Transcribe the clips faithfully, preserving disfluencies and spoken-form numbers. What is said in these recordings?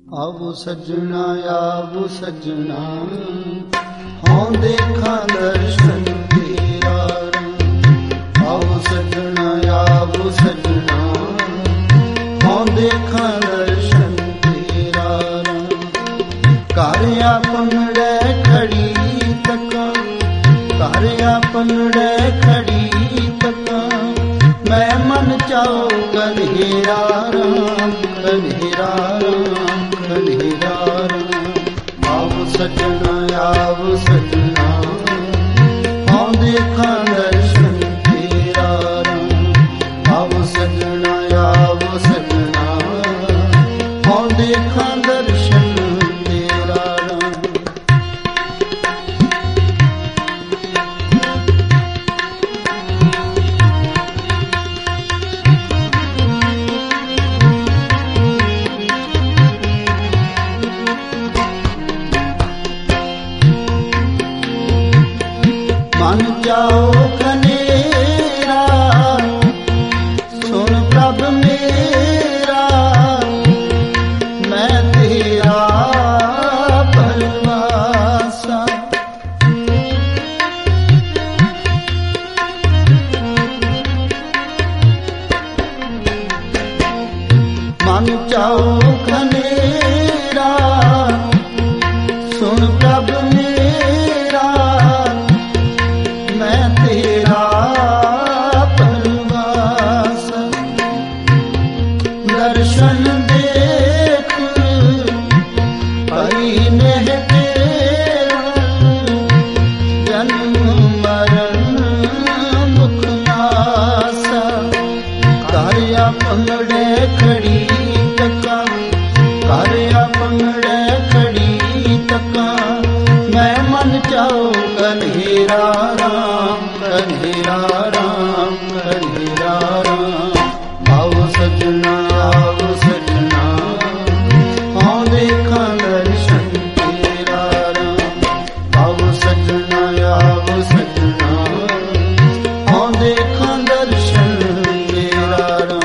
ਆਵੋ ਸੱਜਣਾ ਆਵੋ ਸੱਜਣਾ ਹਉ ਦੇਖਾਂ ਦਰਸ਼ਨ ਤੇਰਾ। ਆਵੋ ਸੱਜਣਾ ਆਵੋ ਸੱਜਣਾ ਹਉ ਦੇਖਾਂ ਦਰਸ਼ਨ ਤੇਰਾ। ਘਰ ਆਪਣੜੇ ਖੜੀ ਤੱਕਾਂ, ਘਰ ਆਪਣੜੇ ਖੜੀ ਤੱਕਾਂ, ਮੈਂ ਮਨ ਚਾਉ ਕਨੇਰਾ ਰਾਮ ਕਨੇਰਾ ਰਾਮ ਕਨੇਰਾ ਰਾਮ। ਆਵੋ ਸੱਜਣਾ ਆਵੋ ਸੱਜਣਾ ਹਉ ਦੇਖਾਂ ਦਰਸ਼ਨ ਤੇਰਾ ਰਾਮ। ਆਵੋ ਸੱਜਣਾ ਆਵੋ ਸੱਜਣਾ ਹਉ ਦੇਖਾਂ ਦਰਸ਼ਨ ਤੇਰਾ ਰਾਮ। ਮਨ ਚਾਉ ਕਨੇਰਾ ਸੁਣ ਪ੍ਰਭ ਮੇਰਾ, ਮੈਂ ਤੇਰਾ ਪਰਵਾਸਾ। ਮਨ ਚਾਉ ਕਨੇਰਾ ਸੁਣ ਪ੍ਰਭ ਮੇਰਾ, ਮੈਂ ਤੇਰਾ ਪਰਵਾਸ। ਦਰਸ਼ਨ ਦੇਖ ਭਈ ਮਹਿ ਤੇਰਾ, ਜਨਮ ਮਰਨ ਮੁਖ ਨਾਸਾ। ਘਰ ਆਪਣੜੇ ਖੜੀ ਤੱਕਾਂ, ਘਰ ਆਪਣੜੇ ਖੜੀ ਤੱਕਾਂ, ਮੈਂ ਮਨ ਚਾਉ ਕਨੇਰਾ ਰਾਮ ਕਨੇਰਾ ਰਾਮ ਕਨੇਰਾ ਰਾਮ। ਆਵੋ ਸੱਜਣਾ ਆਵੋ ਸੱਜਣਾ ਹਉ ਦੇਖਾਂ ਦਰਸ਼ਨ ਤੇਰਾ ਰਾਮ। ਆਵੋ ਸੱਜਣਾ ਆਵੋ ਸੱਜਣਾ ਹਉ ਦੇਖਾਂ ਦਰਸ਼ਨ ਤੇਰਾ ਰਾਮ।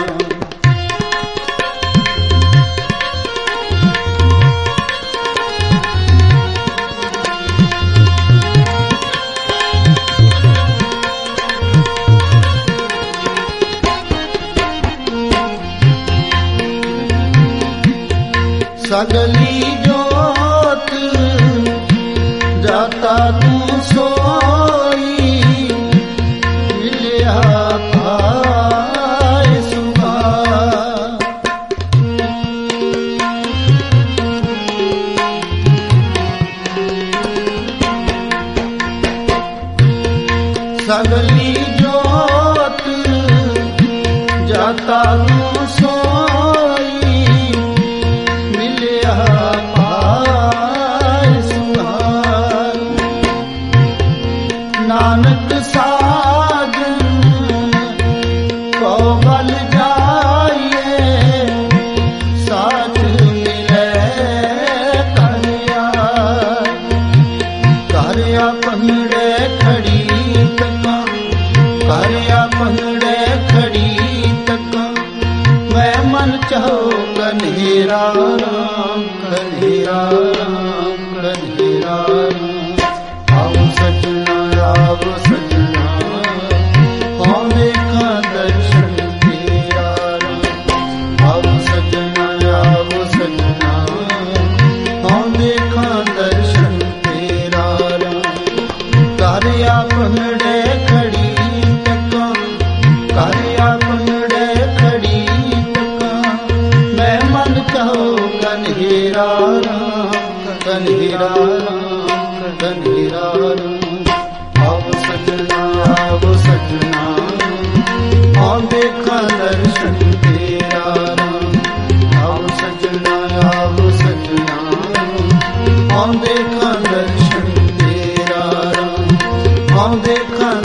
ਸਗਲੀ ਜੋਤ ਜਾਤਾ ਤੂੰ ਸੋਈ, ਮਿਲਿਆ ਪਾਏ ਸੁਭਾ। ਸਗਲੀ ਜੋਤ ਜਾਤਾ ਤੂੰ ਸੋਈ, ਮਿਲਿਆ ਪਾਏ ਸੁਹਾਗ। ਨਾਨਕ ਸਾਜਨ ਕੋ ਬਲ ਜਾਈਏ, ਸਾਥ ਮਿਲੇ ਕਰਿਆ। ਘਰ ਆਪਣੜੇ ਖੜੀ ਤੱਕਾਂ, ਘਰ ਆਪਣੜੇ ਖੜੀ ਤੱਕਾਂ, ਮੈਂ ਮਨ ਚਾਉ ਕਨੇਰਾ ਰਾਮ ਕਨੇਰਾ ਰਾਮ ਕਨੇਰਾ ਰਾਮ। ਆਵੋ ਸੱਜਣਾ ਆਵੋ ਸੱਜਣਾ ਹਉ ਦੇਖਾਂ ਦਰਸ਼ਨ ਤੇਰਾ ਰਾਮ। ਆਵੋ ਸੱਜਣਾ ਆਵੋ ਸੱਜਣਾ ਹਉ ਦੇਖਾਂ ਦਰਸ਼ਨ ਤੇਰਾ ਰਾਮ। ਘਰ ਆਪਣੜੇ ਖੜੀ ਤੱਕਾਂ, ਘਰ ਆਪਣੜੇ ਖੜੀ ਤੱਕਾਂ, ਮੈਂ ਮਨ ਚਾਉ ਕਨੇਰਾ ਰਾਮ ਕਨੇਰਾ ਰਾਮ ਕਨੇਰਾ ਰਾਮ। ਆਵੋ ਸੱਜਣਾ ਆਵੋ ਸੱਜਣਾ ਹਉ ਦੇਖਾਂ ਦਰਸ਼ਨ ਤੇਰਾ ਰਾਮ। ਆਵੋ ਸੱਜਣਾ ਆਵੋ ਸੱਜਣਾ ਹਉ ਦੇਖਾਂ ਦਰਸ਼ਨ ਤੇਰਾ ਰਾਮ। ਹਉ ਦੇਖਾਂ